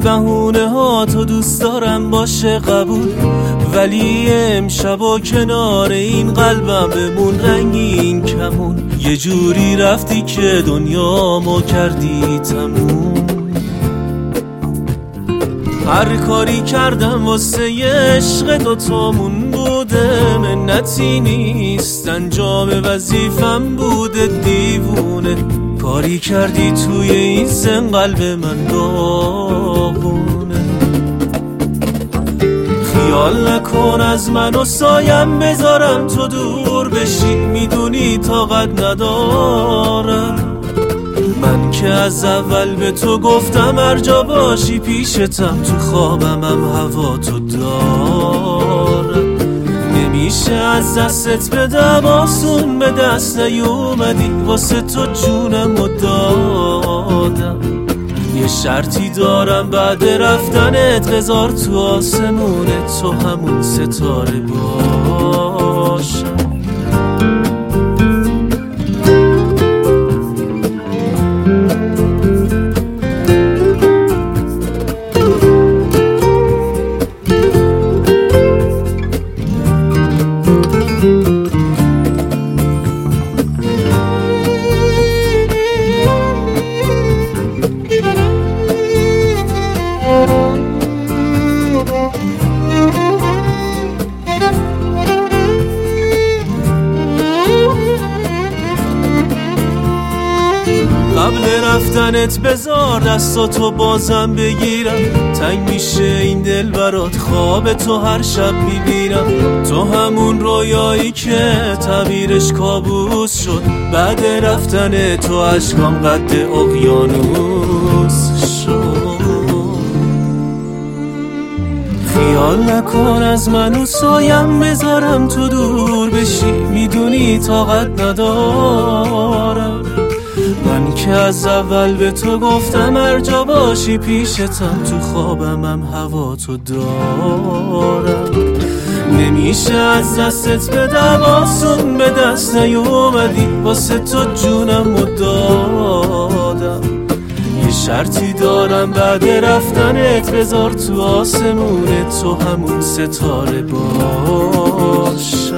بهونه ها تو دوست دارم باشه قبول، ولی امشبا کنار این قلبم بمون رنگین کمون. یه جوری رفتی که دنیامو کردی تموم. هر کاری کردم واسه یه عشق دوتامون بوده، منتی نیست انجام وظیفم بوده دیوونه. کاری کردی توی این سن قلب من داغونه. خیال نکن از من و سایم بذارم تو دور بشی، میدونی طاقت ندارم. من که از اول به تو گفتم هر جا باشی پیشتم، تو خوابم هم هوا تو دارم. نمیشه از دستت بدم آسون به دست نیومدی، واسه تو جونمو دادم. یه شرطی دارم بعد رفتنت بذار تو آسمونت تو همون ستاره باشم. قبل رفتنت بذار دستاتو بازم بگیرم، تنگ میشه این دل برات خواب تو هر شب میبینم. تو همون رویایی که تعبیرش کابوس شد، بعد رفتن تو عشقام قد اقیانوس شد. خیال نکن از من و سایم بذارم تو دور بشی، میدونی طاقت ندارم. من که از اول به تو گفتم هر جا باشی پیشتم، تو خوابم هم هوا تو دارم. نمیشه از دستت بدم آسون به دست نیومدی، واسه تو جونمو دادم. یه شرطی دارم بعد رفتنت بذار تو آسمونت تو همون ستاره باش.